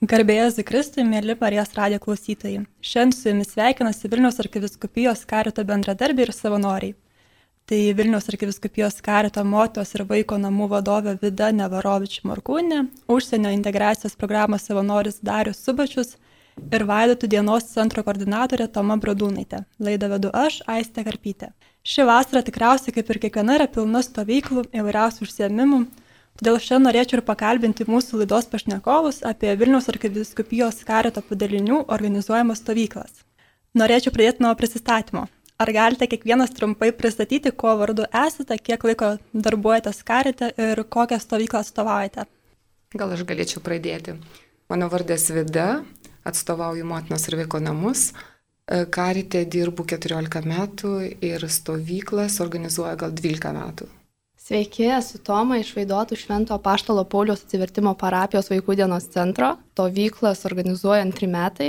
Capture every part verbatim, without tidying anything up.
Garbėjas Kristui, mėly Marijos radijo klausytojai. Šiandien su jumis sveikinasi Vilniaus arkivyskupijos karito bendradarbiai ir savanoriai. Tai Vilniaus arkivyskupijos karito motinos ir vaiko namų vadovė Vida Nevarovič Morkūnė, užsienio integracijos programos savanoris Darius Subačius ir Vaidotų dienos centro koordinatorė Toma Brodūnaitė. Laidą vedu aš, Aistė Karpytė. Ši vasara tikriausiai kaip ir kiekviena yra pilna stovyklų, įvairiausių užsiėmimų. Todėl šiandien norėčiau ir pakalbinti mūsų laidos pašnekovus apie Vilniaus arkivyskupijos karito padalinių organizuojamas stovyklas. Norėčiau pradėti nuo prisistatymo. Ar galite kiekvienas trumpai pristatyti, kuo vardu esate, kiek laiko darbuojatės karite ir kokią stovyklą atstovaujate? Gal aš galėčiau pradėti. Mano vardas Vida, atstovauju motinos ir vaiko namus. Karite dirbu keturiolika metų ir stovyklas organizuoju gal dvylika metų. Sveiki, esu Toma iš Vaidotų Švento Apaštalo Pauliaus atsivertimo parapijos vaikų dienos centro. Stovyklas organizuoju antri metai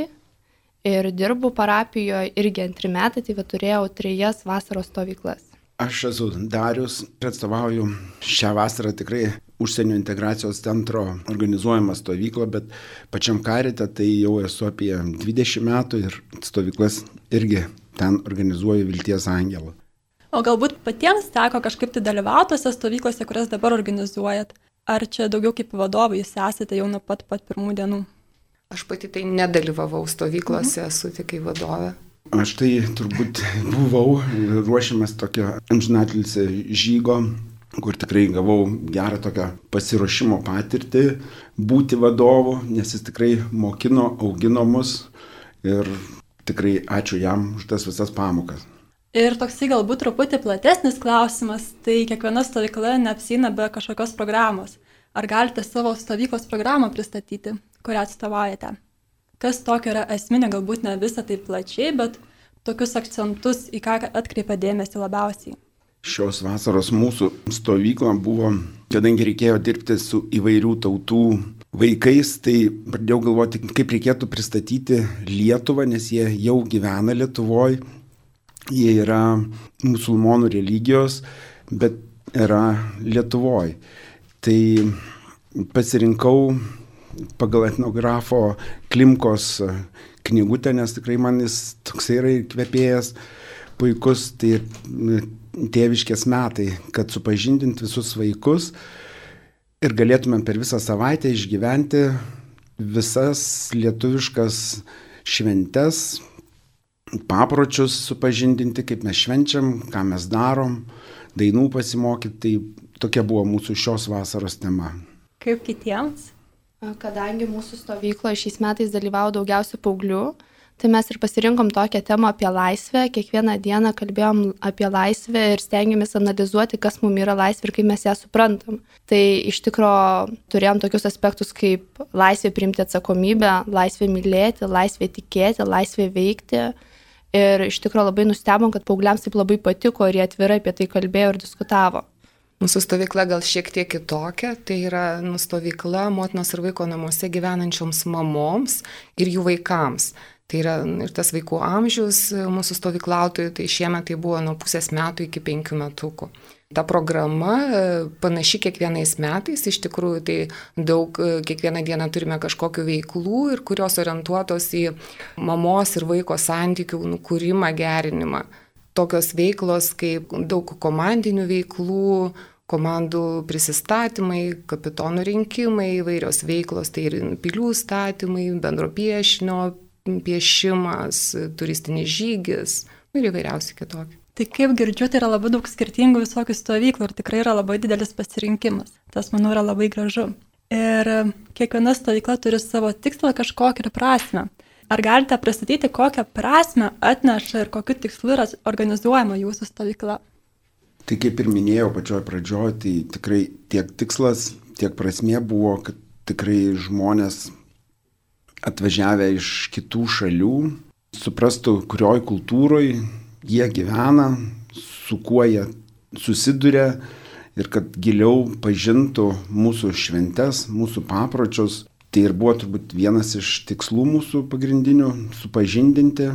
ir dirbu parapijoje irgi antri metai, tai va turėjau trejas vasaros stovyklas. Aš esu Darius ir atstovauju šią vasarą tikrai užsienio integracijos centro organizuojamą stovyklą, bet pačiam karite tai jau esu apie dvidešimt metų ir stovyklas irgi ten organizuoju Vilties Angelą. O galbūt patiems teko kažkaip tai dalyvauti tose stovyklose, kurias dabar organizuojat? Ar čia daugiau kaip vadovai jūs esate jau nuo pat pat pirmų dienų? Aš pati tai nedalyvavau stovyklose, mhm. esu tik kaip vadovė. Aš tai turbūt buvau ruošiamas tokio amžinatilsio žygo, kur tikrai gavau gerą tokią pasiruošimo patirtį būti vadovu, nes jis tikrai mokino, augino mus ir tikrai ačiū jam už tas visas pamokas. Ir toksai galbūt truputį platesnis klausimas, tai kiekviena stovykla neapsieina be kažkokios programos. Ar galite savo stovyklos programą pristatyti, kurią atstovaujate? Kas tokio yra esminė, galbūt ne visą tai plačiai, bet tokius akcentus, į ką atkreipia dėmesį labiausiai? Šios vasaros mūsų stovykla buvo, kadangi reikėjo dirbti su įvairių tautų vaikais, tai pradėjau galvoti, kaip reikėtų pristatyti Lietuvą, nes jie jau gyvena Lietuvoje. Jie yra musulmonų religijos, bet yra Lietuvoje. Tai pasirinkau pagal etnografo Klimkos knygutę, nes tikrai man jis toksai yra įkvėpėjas puikus, tai tėviškės metai, kad supažindinti visus vaikus ir galėtumėm per visą savaitę išgyventi visas lietuviškas šventes, papročius supažindinti, kaip mes švenčiam, ką mes darom, dainų pasimokyti, tai tokia buvo mūsų šios vasaros tema. Kaip kitiems? Kadangi mūsų stovykloje šiais metais dalyvavo daugiausiai paauglių, tai mes ir pasirinkom tokią temą apie laisvę. Kiekvieną dieną kalbėjom apie laisvę ir stengiamės analizuoti, kas mums yra laisvė ir kaip mes ją suprantam. Tai iš tikro turėjom tokius aspektus kaip laisvė priimti atsakomybę, laisvė mylėti, laisvė tikėti, laisvė veikti. Ir iš tikrųjų labai nustebom, kad paaugliams taip labai patiko ir jie atvirai apie tai kalbėjo ir diskutavo. Mūsų stovykla gal šiek tiek kitokia, tai yra stovykla motinos ir vaiko namuose gyvenančioms mamoms ir jų vaikams. Tai yra ir tas vaikų amžius mūsų stovyklautojų, tai šiemet tai buvo nuo pusės metų iki penkių metukų. Ta programa panaši kiekvienais metais, iš tikrųjų tai daug, kiekvieną dieną turime kažkokių veiklų ir kurios orientuotos į mamos ir vaiko santykių kūrimą, gerinimą. Tokios veiklos kaip daug komandinių veiklų, komandų prisistatymai, kapitonų rinkimai, įvairios veiklos, tai ir pilių statymai, bendro piešinio piešimas, turistinis žygis ir įvairiausi kitokie. Tai kaip girdžiu, tai yra labai daug skirtingų visokių stovyklų ir tikrai yra labai didelis pasirinkimas. Tas, manau, yra labai gražu. Ir kiekviena stovykla turi savo tikslą kažkokią ir prasmę. Ar galite pristatyti, kokią prasmę atneša ir kokiu tikslu yra organizuojama jūsų stovykla? Tai kaip ir minėjau pačioj pradžioj, tai tikrai tiek tikslas, tiek prasmė buvo, kad tikrai žmonės atvažiavę iš kitų šalių suprastų, kurioj kultūroj jie gyvena, su kuo jie susiduria ir kad giliau pažintų mūsų šventes, mūsų papročius. Tai ir buvo turbūt vienas iš tikslų mūsų pagrindinių - supažindinti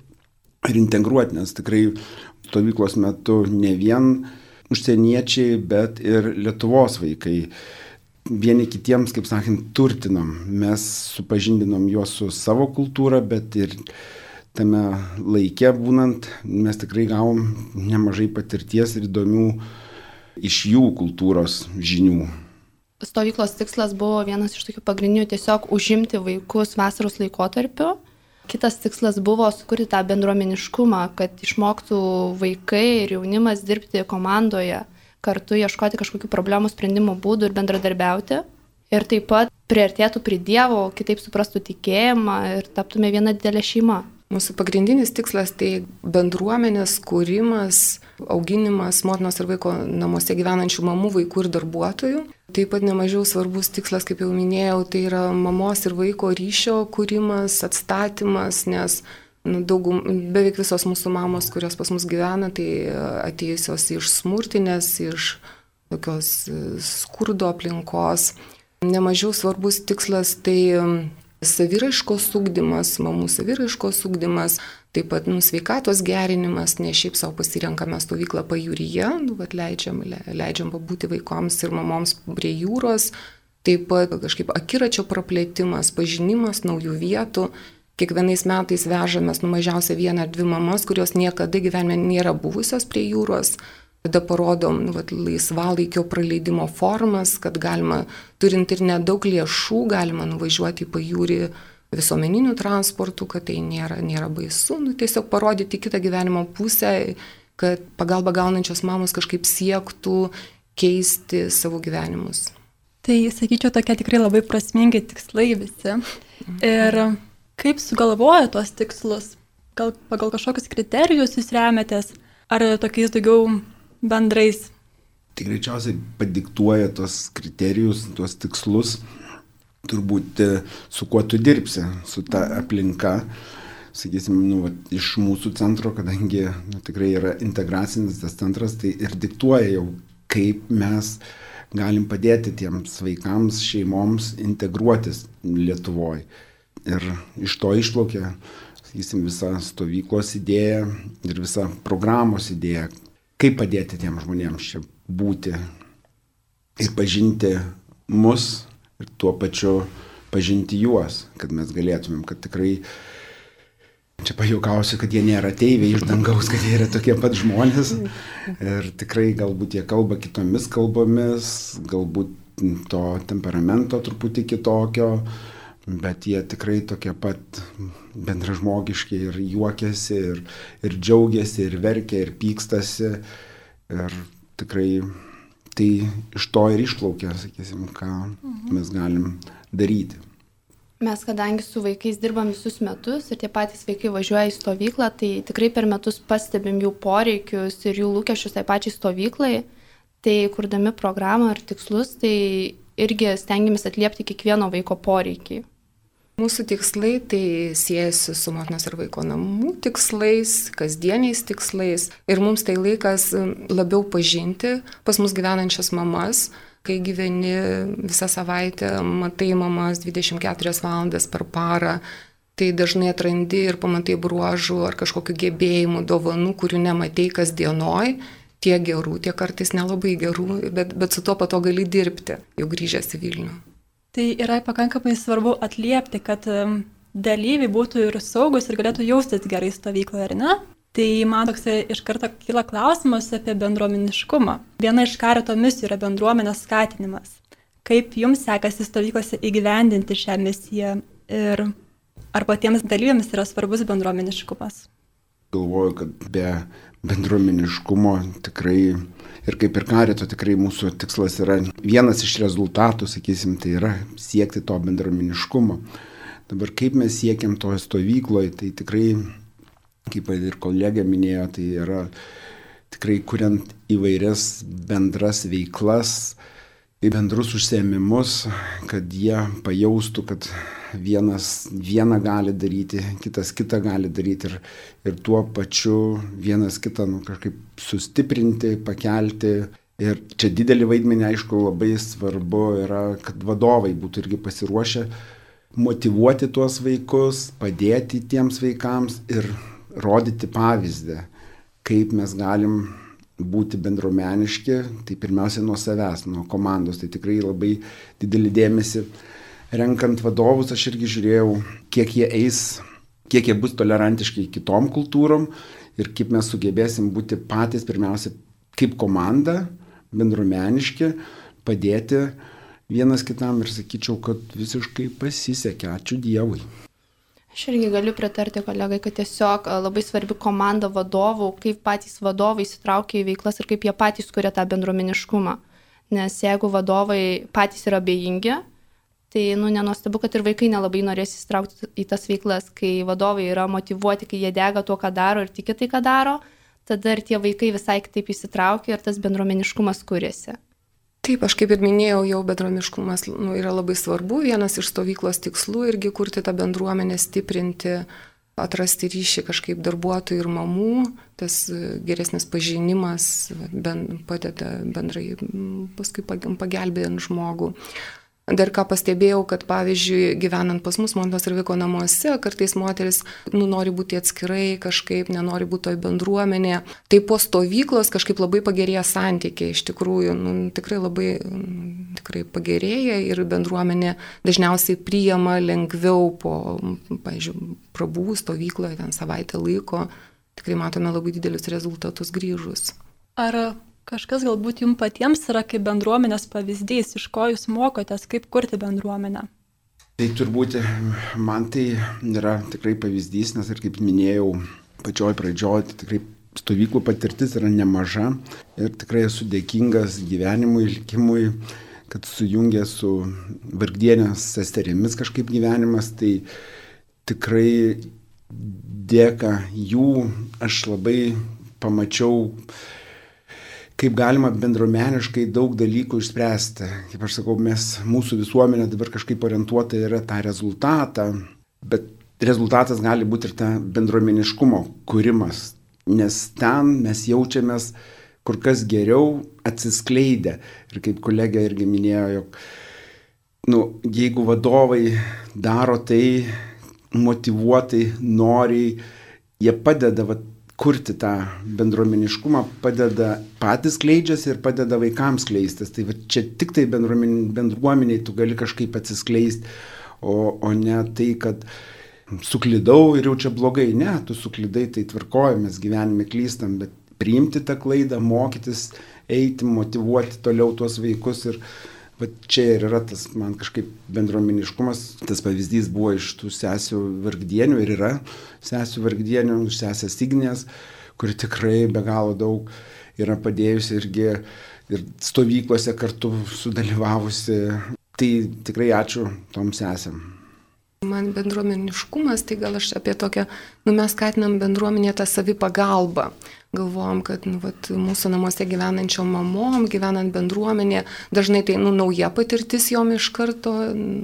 ir integruoti, nes tikrai stovyklos metu ne vien užsieniečiai, bet ir Lietuvos vaikai vieni kitiems, kaip sakant, turtinom. Mes supažindinom juos su savo kultūra, bet ir tame laike būnant, mes tikrai gavom nemažai patirties ir įdomių iš jų kultūros žinių. Stovyklos tikslas buvo vienas iš tokių pagrindinių tiesiog užimti vaikus vasaros laikotarpiu. Kitas tikslas buvo sukurti tą bendruomeniškumą, kad išmoktų vaikai ir jaunimas dirbti komandoje, kartu ieškoti kažkokių problemų sprendimo būdų ir bendradarbiauti. Ir taip pat priartėtų prie Dievo, kitaip suprastų tikėjimą ir taptume viena didelė šeima. Mūsų pagrindinis tikslas tai bendruomenės kūrimas, auginimas motinos ir vaiko namuose gyvenančių mamų, vaikų ir darbuotojų. Taip pat nemažiau svarbus tikslas, kaip jau minėjau, tai yra mamos ir vaiko ryšio kūrimas, atstatymas, nes nu, daugum, beveik visos mūsų mamos, kurios pas mus gyvena, tai atėjusios iš smurtinės, iš tokios skurdo aplinkos. Nemažiau svarbus tikslas tai saviraiškos ugdymas, mamų saviraiškos ugdymas, taip pat nu, sveikatos gerinimas, ne šiaip savo pasirenkame stovyklą pajūryje, nu, leidžiam, leidžiam pabūti vaikams ir mamoms prie jūros, taip pat kažkaip akiračio praplėtimas, pažinimas naujų vietų. Kiekvienais metais vežamės nu, mažiausiai vieną ar dvi mamas, kurios niekada gyvenime nėra buvusios prie jūros. Tada parodom nu, vat, laisvalaikio praleidimo formas, kad galima, turint ir nedaug lėšų, galima nuvažiuoti į pajūrį visuomeniniu transportu, kad tai nėra, nėra baisu. Nu, tiesiog parodyti kitą gyvenimo pusę, kad pagalba gaunančios mamos kažkaip siektų keisti savo gyvenimus. Tai, sakyčiau, tokie tikrai labai prasmingi tikslai visi. Ir kaip sugalvoja tuos tikslus? Gal pagal kažkokius kriterijus jūs remiatės? Ar tokiais daugiau bendrais? Tai greičiausiai padiktuoja tos kriterijus, tuos tikslus, turbūt su kuo tu dirbsi, su ta aplinka. Sakysim, nu, va, iš mūsų centro, kadangi nu, tikrai yra integracinis tas centras, tai ir diktuoja jau, kaip mes galim padėti tiems vaikams, šeimoms integruotis Lietuvoje. Ir iš to išplaukia, sakysim, visa stovyklos idėja ir visa programos idėja. Kaip padėti tiem žmonėms čia būti ir pažinti mus ir tuo pačiu pažinti juos, kad mes galėtumėm, kad tikrai, čia pajuokausiu, kad jie nėra ateiviai iš dangaus, kad jie yra tokie pat žmonės ir tikrai galbūt jie kalba kitomis kalbomis, galbūt to temperamento truputį kitokio, bet jie tikrai tokie pat bendražmogiški ir juokiasi, ir, ir džiaugiasi, ir verkia, ir pykstasi. Ir tikrai tai iš to ir išplaukia, sakysim, ką mes galim daryti. Mes, kadangi su vaikais dirbam visus metus ir tie patys vaikai važiuoja į stovyklą, tai tikrai per metus pastebim jų poreikius ir jų lūkesčius tai pačiai stovyklai. Tai kurdami programą ir tikslus, tai irgi stengiamės atliepti kiekvieno vaiko poreikį. Mūsų tikslai tai siejasi su motinos ir vaiko namų tikslais, kasdieniais tikslais ir mums tai laikas labiau pažinti pas mus gyvenančias mamas, kai gyveni visą savaitę, matai mamas dvidešimt keturias valandas per parą, tai dažnai atrandi ir pamatai bruožų ar kažkokių gebėjimų, dovanų, kurių nematei kasdienoj, tiek gerų, tiek kartais nelabai gerų, bet, bet su tuo pato gali dirbti, jau grįžęs į Vilnių. Tai yra pakankamai svarbu atliepti, kad dalyviai būtų ir saugus ir galėtų jaustis gerai stovykloje, ar ne? Tai man toks iš karto kyla klausimas apie bendruomeniškumą. Viena iš karito misijų yra bendruomenės skatinimas. Kaip jums sekasi stovyklose įgyvendinti šią misiją ir ar patiems dalyviams yra svarbus bendruomeniškumas? Galvoju, kad be bendruomeniškumo tikrai ir kaip ir karito tikrai mūsų tikslas yra vienas iš rezultatų, sakysim, tai yra siekti to bendruomeniškumo. Dabar kaip mes siekiam to stovykloje, tai tikrai, kaip ir kolegė minėjo, tai yra tikrai kuriant įvairias bendras veiklas, bendrus užsiėmimus, kad jie pajaustų, kad vienas vieną gali daryti, kitas kitą gali daryti ir, ir tuo pačiu vienas kitą nu, kažkaip sustiprinti, pakelti. Ir čia didelį vaidmenį, aišku, labai svarbu yra, kad vadovai būtų irgi pasiruošę motyvuoti tuos vaikus, padėti tiems vaikams ir rodyti pavyzdį, kaip mes galim būti bendruomeniški, tai pirmiausia nuo savęs, nuo komandos. Tai tikrai labai didelį dėmesį renkant vadovus, aš irgi žiūrėjau, kiek jie eis, kiek jie bus tolerantiški kitom kultūrom ir kaip mes sugebėsim būti patys pirmiausia kaip komanda, bendruomeniški, padėti vienas kitam ir sakyčiau, kad visiškai pasisekė, ačiū Dievui. Aš irgi galiu pritarti kolegai, kad tiesiog labai svarbi komanda vadovų, kaip patys vadovai įsitraukia į veiklas ir kaip jie patys kuria tą bendruomeniškumą. Nes jeigu vadovai patys yra abejingi, tai nu, nenuostabu, kad ir vaikai nelabai norės įsitraukti į tas veiklas, kai vadovai yra motyvuoti, kai jie dega tuo, ką daro ir tiki tai, ką daro, tada ir tie vaikai visai kitaip įsitraukia ir tas bendruomeniškumas kuriasi. Taip, aš kaip ir minėjau, jau bendruomeniškumas nu, yra labai svarbu. Vienas iš stovyklos tikslų irgi kurti tą bendruomenę, stiprinti, atrasti ryšį kažkaip darbuotojų ir mamų. Tas geresnis pažinimas ben, padeda bendrai paskui pagelbėjant žmogų. Dar ką pastebėjau, kad pavyzdžiui, gyvenant pas mus motinos ir vaiko namuose, kartais moteris nu, nori būti atskirai, kažkaip nenori būti toj bendruomenėje. Tai po stovyklos kažkaip labai pagerėja santykiai, iš tikrųjų, nu, tikrai labai tikrai pagerėja ir bendruomenė dažniausiai priima lengviau po, pavyzdžiui, prabuvų stovykloje, ten savaitę laiko. Tikrai matome labai didelius rezultatus grįžus. Ar kažkas galbūt jums patiems yra kaip bendruomenės pavyzdys, iš ko jūs mokotės, kaip kurti bendruomenę? Tai turbūt man tai yra tikrai pavyzdys, nes ir kaip minėjau, pačioj pradžioj, tai tikrai stovyklų patirtis yra nemaža ir tikrai esu dėkingas gyvenimui, likimui, kad sujungė su vargdienės sesterimis kažkaip gyvenimas, tai tikrai dėka jų aš labai pamačiau, kaip galima bendruomeniškai daug dalykų išspręsti. Kaip aš sakau, mes, mūsų visuomenė dabar kažkaip orientuota yra tą rezultatą, bet rezultatas gali būti ir ta bendruomeniškumo kūrimas, nes ten mes jaučiamės kur kas geriau atsiskleidę. Ir kaip kolegė irgi minėjo, jog nu, jeigu vadovai daro tai motyvuotai, noriai, jie padeda vat, kurti tą bendruomeniškumą, padeda patys skleidžiasi ir padeda vaikams skleistis. Tai va, čia tik tai bendruomeniai tu gali kažkaip atsiskleisti, o, o ne tai, kad suklydau ir jau čia blogai. Ne, tu suklydai, tai tvarkoja, mes gyvenime klystam, bet priimti tą klaidą, mokytis, eiti, motyvuoti toliau tuos vaikus. Ir va, čia ir yra tas man kažkaip bendruomeniškumas. Tas pavyzdys buvo iš tų sesių vargdienių ir yra sesių vargdienių, sesės Ignės, kuri tikrai be galo daug yra padėjusi irgi ir stovyklose kartu sudalyvavusi. Tai tikrai ačiū tom sesėm. Man bendruomeniškumas, tai gal aš apie tokią, nu mes skatinam bendruomenę tą savipagalbą. Galvojam, kad nu, vat, mūsų namuose gyvenančiom mamom, gyvenant bendruomenė, dažnai tai nu, nauja patirtis jom iš karto,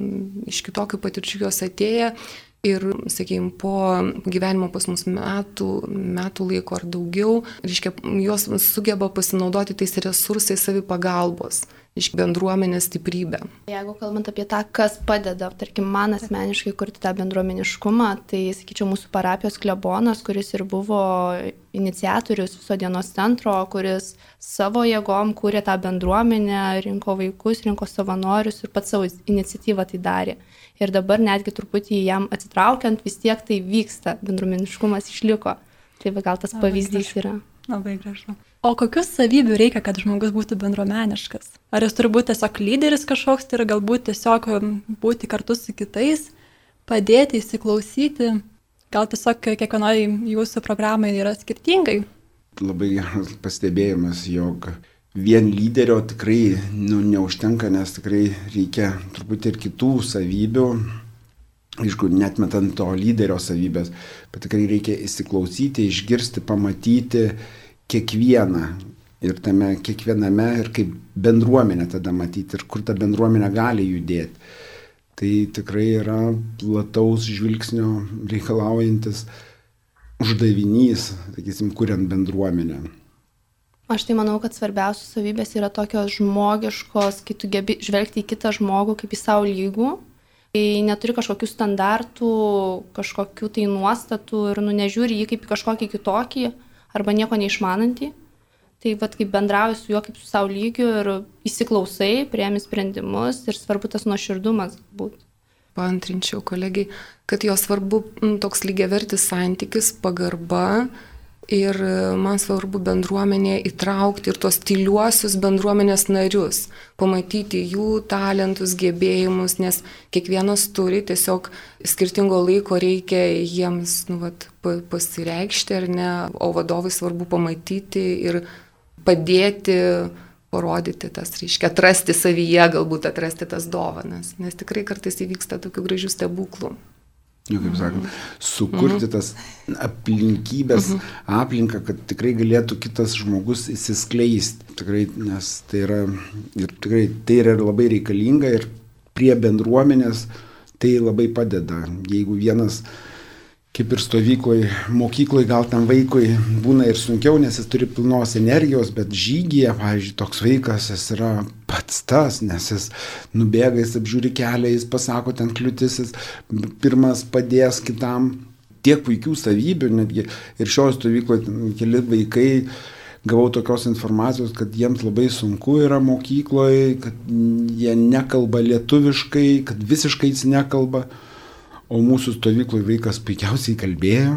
iš kitokių patirčių jos atėję. Ir, sakykime, po gyvenimo pas mus metų, metų laiko ar daugiau, reiškia, jos sugeba pasinaudoti tais resursais savipagalbos, iš bendruomenės stiprybę. Jeigu kalbant apie tą, kas padeda, tarkim, man asmeniškai kurti tą bendruomeniškumą, tai, sakyčiau, mūsų parapijos klebonas, kuris ir buvo iniciatorius viso dienos centro, kuris savo jėgom kūrė tą bendruomenę, rinko vaikus, rinko savanorius ir pats savo iniciatyvą tai darė. Ir dabar netgi truputį jam atsitraukiant vis tiek tai vyksta, bendruomeniškumas išliko. Tai gal tas labai pavyzdys gražu. Yra. Labai gražu. O kokius savybių reikia, kad žmogus būtų bendruomeniškas? Ar jis turi būti tiesiog lyderis kažkoks, tai yra galbūt tiesiog būti kartu su kitais, padėti, įsiklausyti? Gal tiesiog kiekvienoje jūsų programai yra skirtingai? Labai geras pastebėjimas, jog vien lyderio tikrai nu, neužtenka, nes tikrai reikia truputį ir kitų savybių, aišku, netmetant to lyderio savybės, bet tikrai reikia įsiklausyti, išgirsti, pamatyti kiekvieną ir tame kiekviename ir kaip bendruomenę tada matyti ir kur ta bendruomenė gali judėti. Tai tikrai yra plataus žvilgsnio reikalaujantis uždavinys, sakysim, kuriant bendruomenę. Aš tai manau, kad svarbiausios savybės yra tokios žmogiškos, kai tu gebi žvelgti į kitą žmogų kaip į savo lygų, kai neturi kažkokių standartų, kažkokių tai nuostatų ir nu, nežiūri jį kaip į kažkokį kitokį arba nieko neišmanantį. Tai vat kaip bendrauji su juo kaip su savo lygiu ir įsiklausai, priemi sprendimus ir svarbu tas nuoširdumas būtų. Paantrinčiau kolegiai, kad jo svarbu m, toks lygiavertis santykis, pagarba ir man svarbu bendruomenėje įtraukti ir tos tyliuosius bendruomenės narius, pamatyti jų talentus, gebėjimus, nes kiekvienas turi, tiesiog skirtingo laiko reikia jiems nu, vat, pasireikšti ar ne, o vadovai svarbu pamatyti ir padėti, parodyti tas, reiškia, atrasti savyje, galbūt atrasti tas dovanas, nes tikrai kartais įvyksta tokių gražių stebuklų. Jau kaip sakom, sukurti tas aplinkybės, aplinką, kad tikrai galėtų kitas žmogus įsiskleisti. Tikrai, nes tai yra, ir tikrai tai yra labai reikalinga ir prie bendruomenės tai labai padeda. Jeigu vienas, kaip ir stovykloj, mokykloj gal tam vaikui būna ir sunkiau, nes jis turi pilnos energijos, bet žygyje, pavyzdžiui, toks vaikas, jis yra pats tas, nes jis nubėga, jis apžiūri kelią, jis pasako ten kliūtis, jis pirmas padės kitam. Tiek puikių savybių, netgi ir šioje stovykloje keli vaikai gavau tokios informacijos, kad jiems labai sunku yra mokykloje, kad jie nekalba lietuviškai, kad visiškai jis nekalba. O mūsų stovykloje vaikas puikiausiai kalbėjo,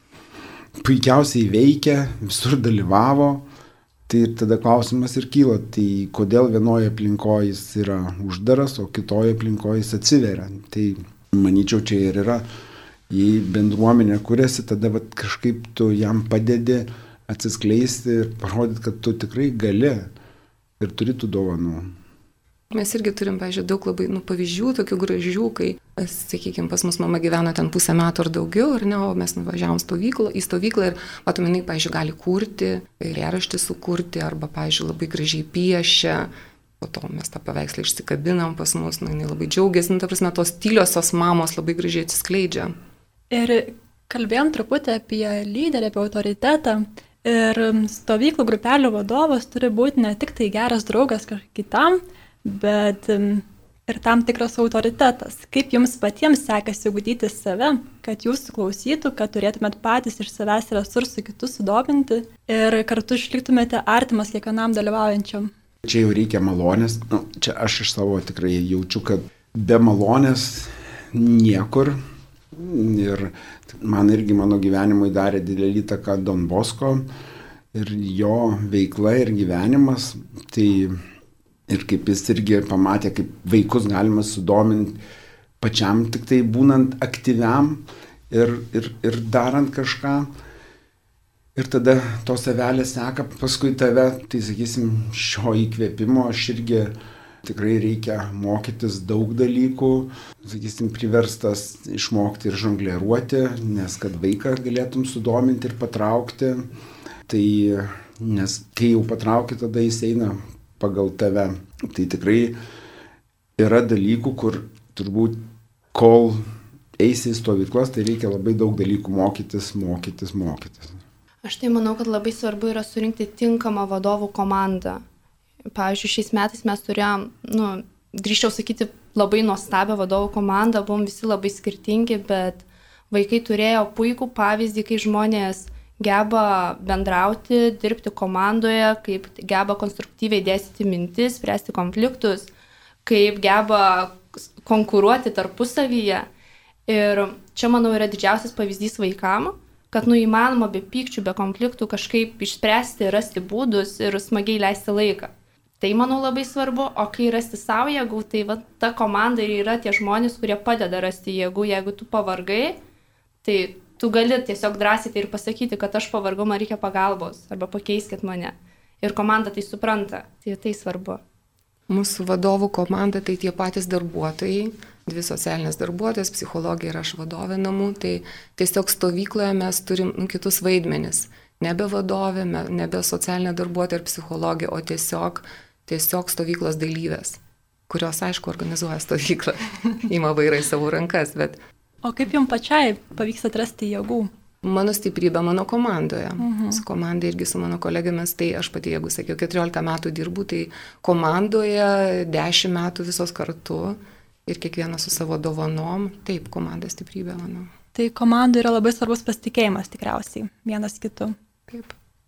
puikiausiai veikia, visur dalyvavo. Tai tada klausimas ir kyla, tai kodėl vienoje aplinkoje jis yra uždaras, o kitoje aplinkoje jis atsiveria. Tai manyčiau, čia ir yra, jei bendruomenė kuriasi, tada vat, kažkaip tu jam padedi atsiskleisti ir parodyti, kad tu tikrai gali ir turi tų dovanų. Mes irgi turim, pavyzdžiui, daug labai nu, pavyzdžių, tokių gražių, kai, sakykime, pas mus mama gyveno ten pusę metų ar daugiau, ar ne, o mes nuvažiavom stovyklą, į stovyklą ir, matom, jinai, pavyzdžiui, gali kurti, eilėraštį sukurti, arba, pavyzdžiui, labai gražiai piešia, po to mes tą paveikslą išsikabinam pas mus, nu, jinai labai džiaugiasi, nu, ta prasme, tos tyliosios mamos labai gražiai atsiskleidžia. Ir kalbėjom truputį apie lyderį, apie autoritetą. Ir stovyklų grupelių vadovas turi būti ne tik tai geras draugas kitam, bet ir tam tikras autoritetas. Kaip jums patiems sekasi ugdyti save, kad jūsų klausytų, kad turėtumėt patys iš savęs resursų kitus sudominti ir kartu išliktumėte artimas kiekvienam dalyvaujančiam? Čia jau reikia malonės. Nu, čia aš iš savo tikrai jaučiu, kad be malonės niekur. Ir man irgi mano gyvenimui darė didelį įtaką Don Bosco ir jo veikla ir gyvenimas. Tai ir kaip jis irgi pamatė, kaip vaikus galima sudominti pačiam, tik tai būnant aktyviam ir, ir, ir darant kažką. Ir tada tos avelės seka paskui tave, tai sakysim, šio įkvėpimo aš irgi tikrai reikia mokytis daug dalykų. Sakysim, priverstas išmokti ir žongliruoti, nes kad vaiką galėtum sudominti ir patraukti. Tai nes kai jau patrauki, tada jis eina pagal tave. Tai tikrai yra dalykų, kur turbūt kol eisi į stovyklas, tai reikia labai daug dalykų mokytis, mokytis, mokytis. Aš tai manau, kad labai svarbu yra surinkti tinkamą vadovų komandą. Pavyzdžiui, šiais metais mes turėjom, nu, drįsčiau sakyti, labai nuostabią vadovų komandą, buvom visi labai skirtingi, bet vaikai turėjo puikų pavyzdį, kai žmonės geba bendrauti, dirbti komandoje, kaip geba konstruktyviai dėstyti mintis, spręsti konfliktus, kaip geba konkuruoti tarpusavyje. Ir čia, manau, yra didžiausias pavyzdys vaikam, kad nu įmanoma be pykčių, be konfliktų kažkaip išspręsti, rasti būdus ir smagiai leisti laiką. Tai, manau, labai svarbu, o kai rasti savo jėgų, tai va, ta komanda ir yra tie žmonės, kurie padeda rasti jėgų. Jeigu tu pavargai, tai tu gali tiesiog drąsiai tai ir pasakyti, kad aš pavargau, man reikia pagalbos, arba pakeiskit mane. Ir komanda tai supranta, tai tai svarbu. Mūsų vadovų komanda tai tie patys darbuotojai, dvi socialinės darbuotojas, psichologija ir aš vadovė namų, tai tiesiog stovykloje mes turim nu, kitus vaidmenis. Nebe vadovė, nebe socialinė darbuotoja ir psichologija, o tiesiog, tiesiog stovyklos dalyvės, kurios, aišku, organizuoja stovyklą, ima vairą į savo rankas, bet... O kaip jums pačiai pavyks atrasti jėgų? Mano stiprybė mano komandoje. Mhm. Su komanda irgi su mano kolegėmis, tai aš pati, jeigu sakiau, keturiolika metų dirbu, tai komandoje dešimt metų visos kartu ir kiekvienas su savo dovanom. Taip, komanda stiprybė, manau. Tai komandai yra labai svarbus pasitikėjimas tikriausiai, vienas kitu. Taip.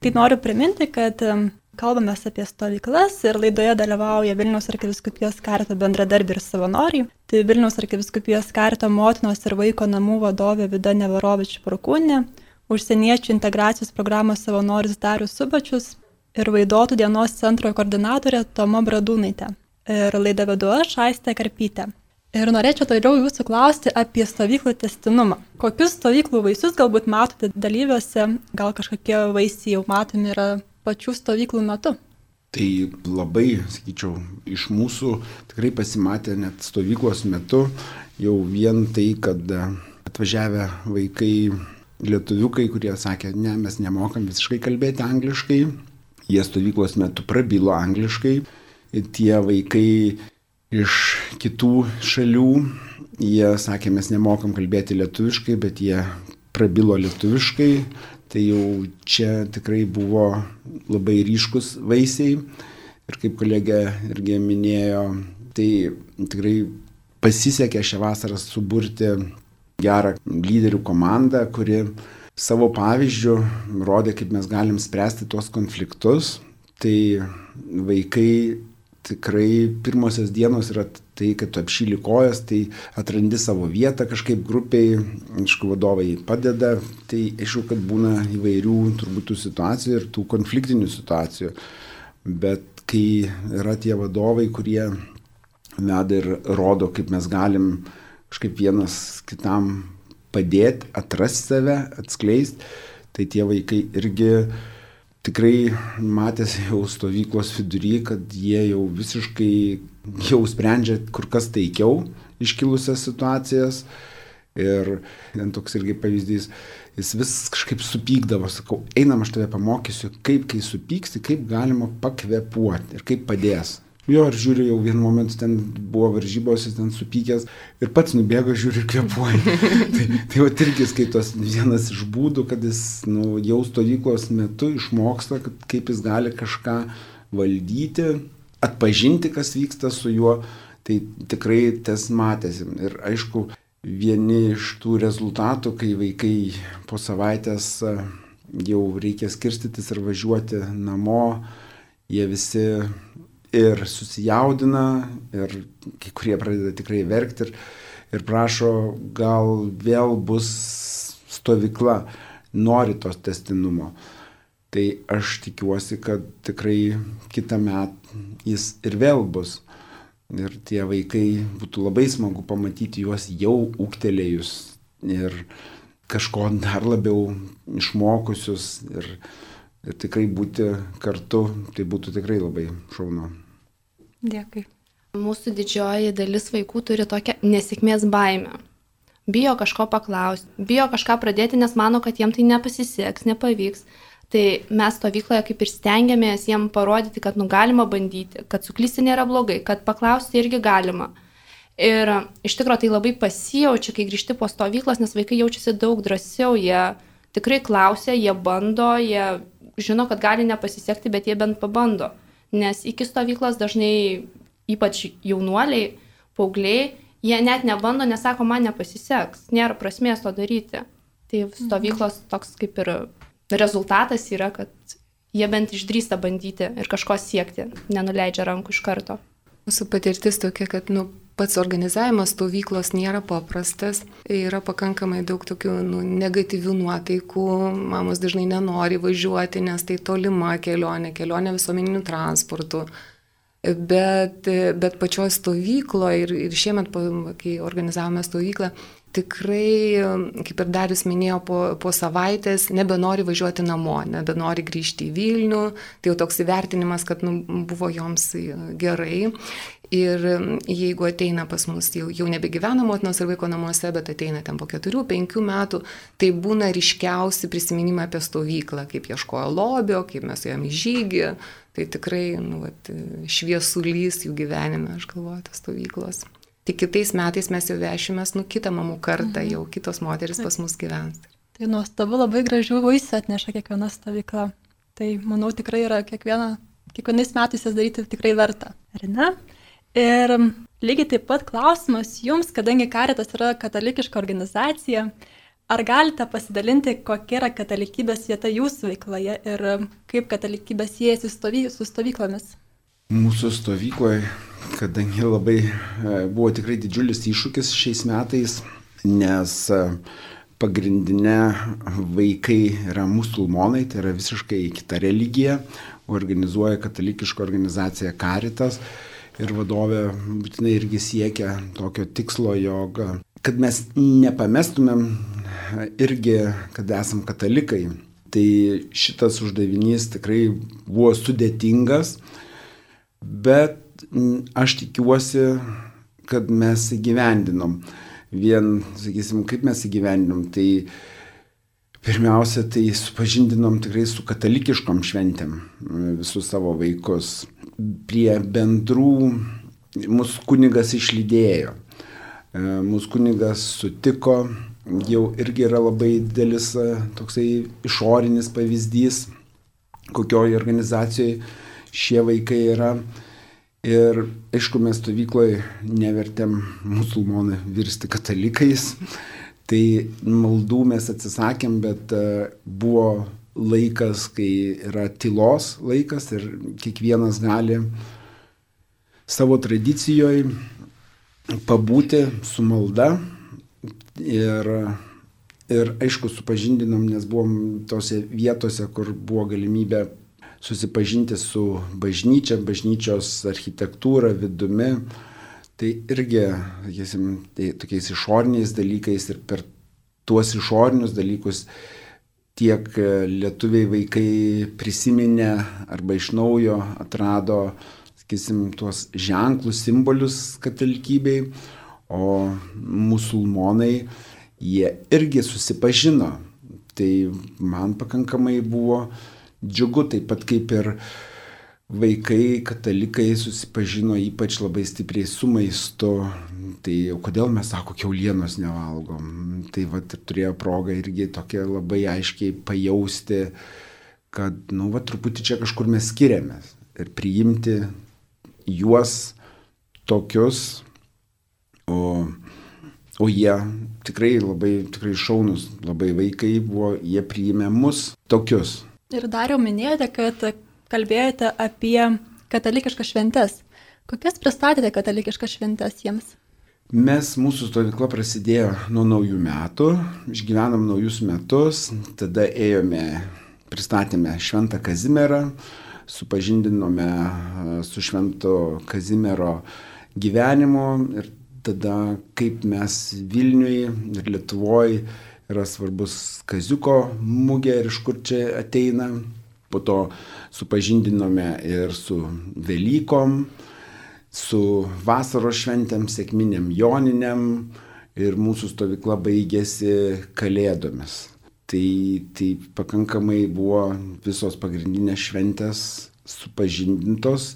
Tai noriu priminti, kad kalbame apie stovyklas ir laidoje dalyvauja Vilniaus arkivyskupijos karito bendradarbiai ir savanoriai. Tai Vilniaus arkivyskupijos karito motinos ir vaiko namų vadovė Vida Neverovič-Prokūnė, užsieniečių integracijos programos savanoris Darius Subačius ir Vaidotų dienos centro koordinatorė Toma Bradūnaitė. Ir laidą vedu aš, Aistė Karpytė. Ir norėčiau toliau jūsų klausti apie stovyklų tęstinumą. Kokius stovyklų vaisius galbūt matote dalyviuose, gal kažkokie vaisiai jau matomi yra pačių stovyklų metu? Tai labai, sakyčiau, iš mūsų tikrai pasimatė net stovyklos metu jau vien tai, kad atvažiavę vaikai lietuviukai, kurie sakė, ne, mes nemokam visiškai kalbėti angliškai, jie stovyklos metu prabilo angliškai. Ir tie vaikai iš kitų šalių, jie sakė, mes nemokam kalbėti lietuviškai, bet jie prabilo lietuviškai. Tai jau čia tikrai buvo labai ryškus vaisiai. Ir kaip kolegė irgi minėjo, tai tikrai pasisekė šią vasarą suburti gerą lyderių komandą, kuri savo pavyzdžių rodė, kaip mes galim spręsti tuos konfliktus. Tai vaikai tikrai pirmosios dienos yra tai, kad tu apšyli kojas, tai atrandi savo vietą kažkaip grupiai, aišku, vadovai padeda, tai aišku, kad būna įvairių turbūt tų situacijų ir tų konfliktinių situacijų, bet kai yra tie vadovai, kurie veda ir rodo, kaip mes galim kažkaip vienas kitam padėti, atrasti save, atskleisti, tai tie vaikai irgi tikrai matėsi jau stovyklos vidury, kad jie jau visiškai jau sprendžia kur kas taikiau iškilusias situacijas. Ir ten toks irgi pavyzdys, jis vis kažkaip supykdavo, sakau, einam, aš tave pamokysiu, kaip kai supyksti, kaip galima pakvepuoti ir kaip padės. Jo, ir žiūriu, jau vienu momentu ten buvo varžybos, jis ten supykęs ir pats nubėgo, žiūri ir kvepuoja. tai tai va irgi skaitos vienas iš būdų, kad jis nu, jau stovyklos metu išmoksta, kad, kaip jis gali kažką valdyti, atpažinti, kas vyksta su juo, tai tikrai tas matėsi. Ir aišku, vieni iš tų rezultatų, kai vaikai po savaitės jau reikia skirstytis ir važiuoti namo, jie visi ir susijaudina, ir kai kurie pradeda tikrai verkti ir, ir prašo, gal vėl bus stovykla, nori tos tęstinumo. Tai aš tikiuosi, kad tikrai kitą metą jis ir vėl bus. Ir tie vaikai būtų labai smagu pamatyti juos jau ūgtelėjus ir kažko dar labiau išmokusius ir, ir tikrai būti kartu, tai būtų tikrai labai šaunu. Dėkui. Mūsų didžioji dalis vaikų turi tokią nesėkmės baimę. Bijo kažko paklausti, bijo kažką pradėti, nes mano, kad jiem tai nepasiseks, nepavyks. Tai mes stovykloje kaip ir stengiamės jiem parodyti, kad nu galima bandyti, kad suklysti nėra blogai, kad paklausti irgi galima. Ir iš tikrųjų tai labai pasijaučia, kai grįžti po stovyklos, nes vaikai jaučiasi daug drąsiau, jie tikrai klausia, jie bando, jie žino, kad gali nepasisekti, bet jie bent pabando. Nes iki stovyklos dažnai, ypač jaunuoliai, paaugliai, jie net nebando, nesako, man nepasiseks, nėra prasmės to daryti. Tai stovyklos toks kaip ir rezultatas yra, kad jie bent išdrįsta bandyti ir kažko siekti, nenuleidžia rankų iš karto. Mūsų patirtis tokia, kad nu, pats organizavimas stovyklos nėra paprastas, yra pakankamai daug tokių nu, negatyvių nuotaikų, mamos dažnai nenori važiuoti, nes tai tolima kelionė, kelionė visuomeniniu transportu. Bet, bet pačioj stovykloje ir, ir šiemet, kai organizavome stovyklą, tikrai, kaip ir Darius minėjo, po, po savaitės nebenori važiuoti namo, nebenori grįžti į Vilnių, tai jau toks įvertinimas, kad nu, buvo joms gerai. Ir jeigu ateina pas mus, jau, jau nebegyvena motinos ir vaiko namuose, bet ateina ten po keturių, penkių metų, tai būna ryškiausi prisiminimai apie stovyklą, kaip ieškojo lobio, kaip mes ėjom į žygį. Tai tikrai nu, vat, šviesulys jų gyvenime, aš galvoju, tos stovyklos. Tik kitais metais mes jau vešimės nu kitą mamų kartą, mhm. jau kitos moteris pas mus gyvens. Tai nuostabu, labai gražių vaisių atneša kiekviena stovykla. Tai manau tikrai yra kiekviena, kiekvienais metais jas daryti tikrai verta, ar ne? Ir lygiai taip pat klausimas jums, kadangi Caritas yra katalikiška organizacija, Ar galite pasidalinti, kokia yra katalikybės vieta jūsų veikloje ir kaip katalikybė siejasi stovy, su stovyklomis? Mūsų stovykloje, kadangi labai buvo tikrai didžiulis iššūkis šiais metais, nes pagrindinė vaikai yra musulmonai, tai yra visiškai kita religija, organizuoja katalikiška organizacija Caritas ir vadovė būtinai irgi siekia tokio tikslo, jog kad mes nepamestumėm irgi, kad esam katalikai. Tai šitas uždavinys tikrai buvo sudėtingas, bet aš tikiuosi, kad mes įgyvendinom. Vien, sakysim, kaip mes įgyvendinom, tai pirmiausia, tai supažindinom tikrai su katalikiškom šventėm visus savo vaikus. Prie bendrų mūsų kunigas išlydėjo. Mūsų kunigas sutiko, jau irgi yra labai didelis toksai išorinis pavyzdys, kokioj organizacijoje šie vaikai yra. Ir aišku, mes stovykloje nevertėm musulmonai virsti katalikais, tai maldų mes atsisakėm, bet buvo laikas, kai yra tylos laikas ir kiekvienas gali savo tradicijoje pabūti su malda ir, ir aišku, supažindinom, nes buvom tose vietose, kur buvo galimybė susipažinti su bažnyčia, bažnyčios architektūra, vidumi. Tai irgi, sakysim, tai tokiais išoriniais dalykais ir per tuos išorinius dalykus tiek lietuviai vaikai prisiminė arba iš naujo atrado, sakysim, tuos ženklus, simbolius katalikybei, o musulmonai jie irgi susipažino. Tai man pakankamai buvo džiugu, taip pat kaip ir vaikai, katalikai susipažino ypač labai stipriai su maistu. Tai kodėl mes, sako, kiaulienos nevalgom. Tai vat ir turėjo progą irgi tokia labai aiškiai pajausti, kad, nu, va, truputį čia kažkur mes skiriamės. Ir priimti juos tokius, o, o jie tikrai labai tikrai šaunus, labai vaikai buvo, jie priėmė mus tokius. Ir dar jau minėjote, kad kalbėjote apie katalikiškas šventes. Kokias pristatėte katalikiškas šventes jiems? Mes, mūsų stovykla prasidėjo nuo naujų metų, išgyvenom naujus metus, tada ėjome, pristatėme Šventą Kazimierą, supažindinome su Švento Kazimiero gyvenimu ir tada kaip mes Vilniuje ir Lietuvoje yra svarbus Kaziuko mugė ir iš kur čia ateina. Po to supažindinome ir su Velykom, su vasaros šventėm, sekminėm, joninėm ir mūsų stovykla baigėsi Kalėdomis. Tai, tai pakankamai buvo visos pagrindinės šventės supažindintos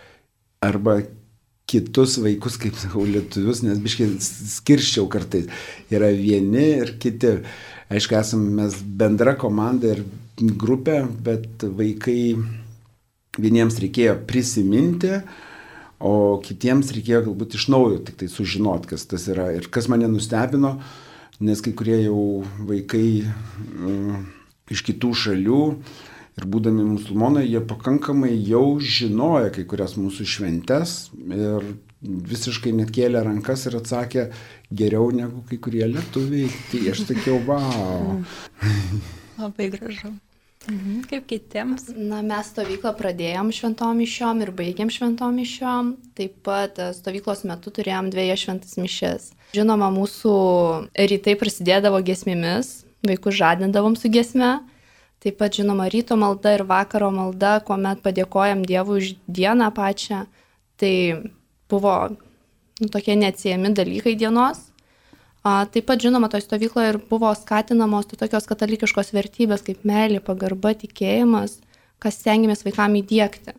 arba kitus vaikus, kaip sakau, lietuvius, nes biškai skirščiau kartais. Yra vieni ir kiti. Aišku, esame mes bendra komanda ir grupė, bet vaikai vieniems reikėjo prisiminti, o kitiems reikėjo galbūt iš naujo tik tai sužinoti, kas tas yra. Ir kas mane nustebino, nes kai kurie jau vaikai um, iš kitų šalių ir būdami musulmonai, jie pakankamai jau žinojo kai kurias mūsų šventes ir visiškai net kėlė rankas ir atsakė geriau negu kai kurie lietuviai. Tai aš sakiau, vau. Labai gražu. Mhm. Kaip kitiems? Na, mes stovyklą pradėjom šventom mišiom ir baigėm šventom mišiom. Taip pat stovyklos metu turėjom dviejas šventas mišes. Žinoma, mūsų rytai prasidėdavo giesmėmis, vaikus žadindavom su giesme. Taip pat, žinoma, ryto malda ir vakaro malda, kuomet padėkojam Dievui už dieną pačią. Tai buvo nu, tokie neatsiejami dalykai dienos. A, taip pat, žinoma, toj stovykloje ir buvo skatinamos to tokios katalikiškos vertybės kaip meilė, pagarba, tikėjimas, kas stengiamės vaikam įdiegti.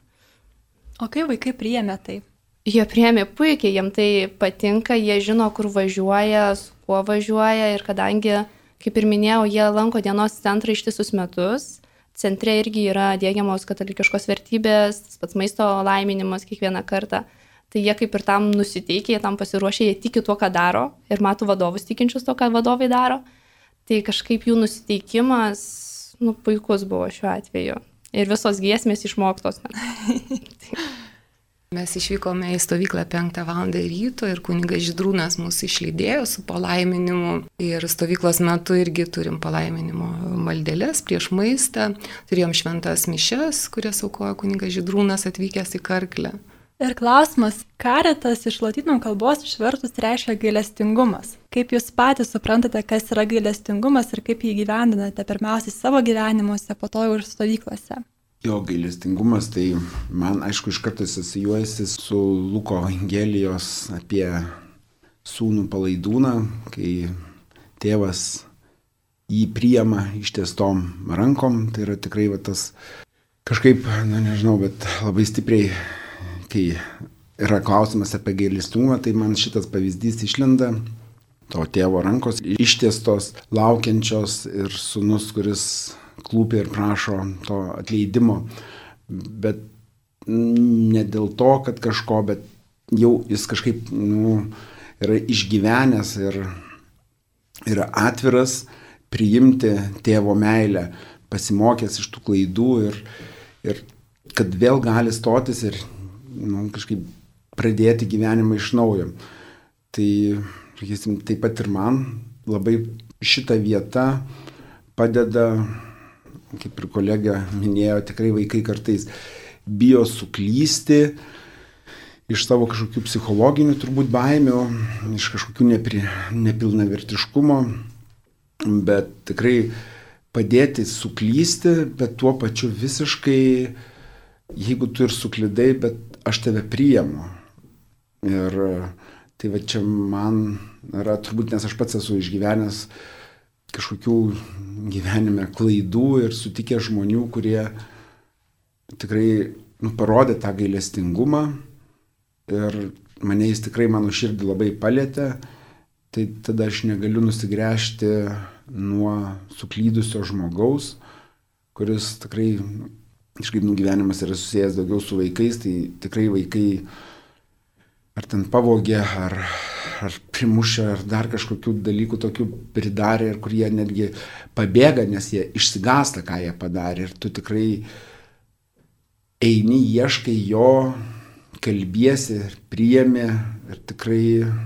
O kaip vaikai priėmė tai? Jie priėmė puikiai, jiem tai patinka, jie žino, kur važiuoja, su kuo važiuoja ir kadangi, kaip ir minėjau, jie lanko dienos centrą ištisus metus. Centre irgi yra diegiamos katalikiškos vertybės, tas pats maisto laiminimas kiekvieną kartą. Tai jie kaip ir tam nusiteikia, jie tam pasiruošia, jie tiki tuo, ką daro ir mato vadovus tikinčius to, ką vadovai daro. Tai kažkaip jų nusiteikimas, nu, puikus buvo šiuo atveju. Ir visos giesmės išmoktos. Mes išvykome į stovyklą penktą valandą ryto ir kunigas Žydrūnas mūsų išlydėjo su palaiminimu. Ir stovyklos metu irgi turim palaiminimo maldeles prieš maistą. Turėjom šventas mišias, kurias aukojo kunigas Žydrūnas atvykęs į Karklę. Ir klausimas, karitas iš lotynų kalbos išvertus reiškia gailestingumas. Kaip jūs patys suprantate, kas yra gailestingumas ir kaip jį gyvendinate pirmiausiai savo gyvenimuose, po to jau ir stovyklose? Jo gailestingumas, tai man aišku iš karto asocijuojasi su Luko Evangelijos apie sūnų palaidūną, kai tėvas jį priima ištiestom rankom. Tai yra tikrai va, tas kažkaip, na nežinau, bet labai stipriai, kai yra klausimas apie gailestingumą, tai man šitas pavyzdys išlenda. To tėvo rankos ištiestos, laukiančios ir sūnus, kuris klūpia ir prašo to atleidimo, bet ne dėl to, kad kažko, bet jau jis kažkaip nu, yra išgyvenęs ir yra atviras priimti tėvo meilę, pasimokęs iš tų klaidų ir, ir kad vėl gali stotis ir nu, kažkaip pradėti gyvenimą iš naujo. Tai, sakysim, taip pat ir man labai šita vieta padeda, kaip ir kolega minėjo, tikrai vaikai kartais bijo suklysti iš savo kažkokių psichologinių turbūt baimių, iš kažkokių nepri, nepilnavertiškumo, bet tikrai padėti suklysti, bet tuo pačiu visiškai, jeigu tu ir suklydai, bet aš tave priimu. Ir tai va čia man yra turbūt, nes aš pats esu išgyvenęs kažkokių gyvenime klaidų ir sutikė žmonių, kurie tikrai nu, parodė tą gailestingumą ir mane jis tikrai mano širdį labai palėtė, tai tada aš negaliu nusigręžti nuo suklydusio žmogaus, kuris tikrai, kažkaip nu, gyvenimas yra susijęs daugiau su vaikais, tai tikrai vaikai ar ten pavogė, ar, ar primušė, ar dar kažkokių dalykų tokių pridarė, ir kur jie netgi pabėga, nes jie išsigąsta, ką jie padarė. Ir tu tikrai eini, ieškai jo, kalbiesi, priėmė ir tikrai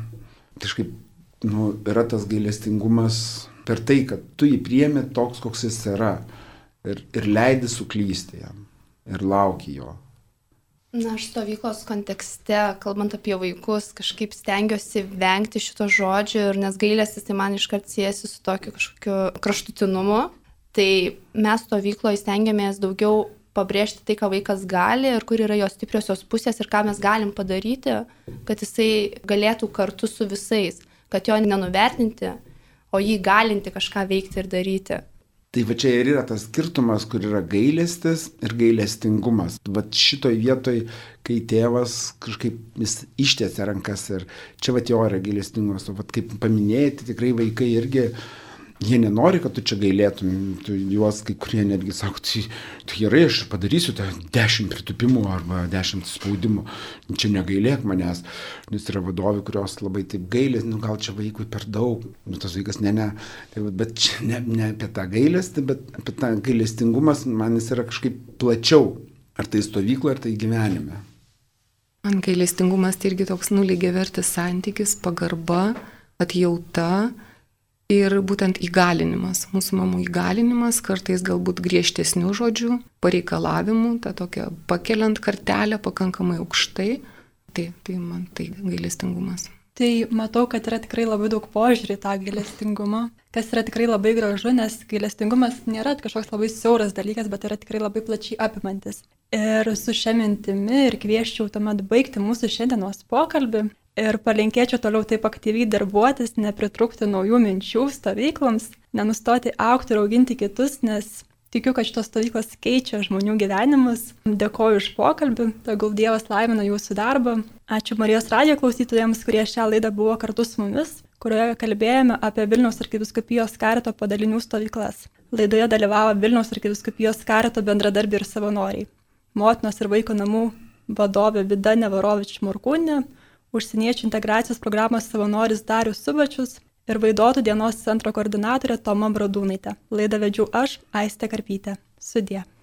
kažkaip nu, yra tas gailestingumas per tai, kad tu jį priėmė toks, koks jis yra ir, ir leidi suklysti jam ir lauki jo. Na, aš stovyklos kontekste, kalbant apie vaikus, kažkaip stengiuosi vengti šito žodžio, ir nes gailestis tai man iškart siejasi su tokiu kažkokiu kraštutinumu. Tai mes stovykloje stengiamės daugiau pabrėžti tai, ką vaikas gali ir kur yra jo stipriosios pusės ir ką mes galim padaryti, kad jisai galėtų kartu su visais, kad jo nenuvertinti, o jį galinti kažką veikti ir daryti. Tai va čia ir yra tas skirtumas, kur yra gailestis ir gailestingumas. Va šitoj vietoj, kai tėvas kažkaip jis ištiesia rankas ir čia va jo yra gailestingumas. O va kaip paminėjai, tai tikrai vaikai irgi, jie nenori, kad tu čia gailėtum. Tu juos kai kurie netgi sako, tai, tai gerai, aš padarysiu tą dešimt pritupimų arba dešimt spaudimų. Čia negailėk manęs. Nes yra vadovai, kurios labai taip gailės, nu gal čia vaikui per daug. Nu tas vaikas ne, ne. Tai, bet čia ne, ne apie tą gailestį, bet apie tą gailestingumas man jis yra kažkaip plačiau. Ar tai stovykloje, ar tai gyvenime. Man gailestingumas tai irgi toks nulygiavertis santykis, pagarba, atjauta. Ir būtent įgalinimas, mūsų mamų įgalinimas, kartais galbūt griežtesnių žodžių, pareikalavimų, tą tokią pakeliant kartelę pakankamai aukštai, tai, tai man tai gailestingumas. Tai matau, kad yra tikrai labai daug požiūrį tą gailestingumą, kas yra tikrai labai gražu, nes gailestingumas nėra kažkoks labai siauras dalykas, bet yra tikrai labai plačiai apimantis. Ir su šia mintimi ir kvieščiau tuomet baigti mūsų šiandienos pokalbį. Ir palinkėčiau toliau taip aktyviai darbuotis, nepritrūkti naujų minčių stovykloms, nenustoti augti ir auginti kitus, nes tikiu, kad šitos stovyklos keičia žmonių gyvenimus. Dėkoju už pokalbį, tegul Dievas laimina jūsų darbą. Ačiū Marijos radijo klausytojams, kurie šią laidą buvo kartu su mumis, kurioje kalbėjome apie Vilniaus arkivyskupijos karito padalinių stovyklas. Laidoje dalyvavo Vilniaus arkivyskupijos karito bendradarbiai ir savanoriai. Motinos ir vaiko namų vadovė Vida Nevarovič Morkūnė, užsieniečių integracijos programos savanoris Darius Subačius ir Vaidotų dienos centro koordinatorė Toma Bradūnaitė. Laidą vedžiau aš, Aistė Karpytė. Sudie.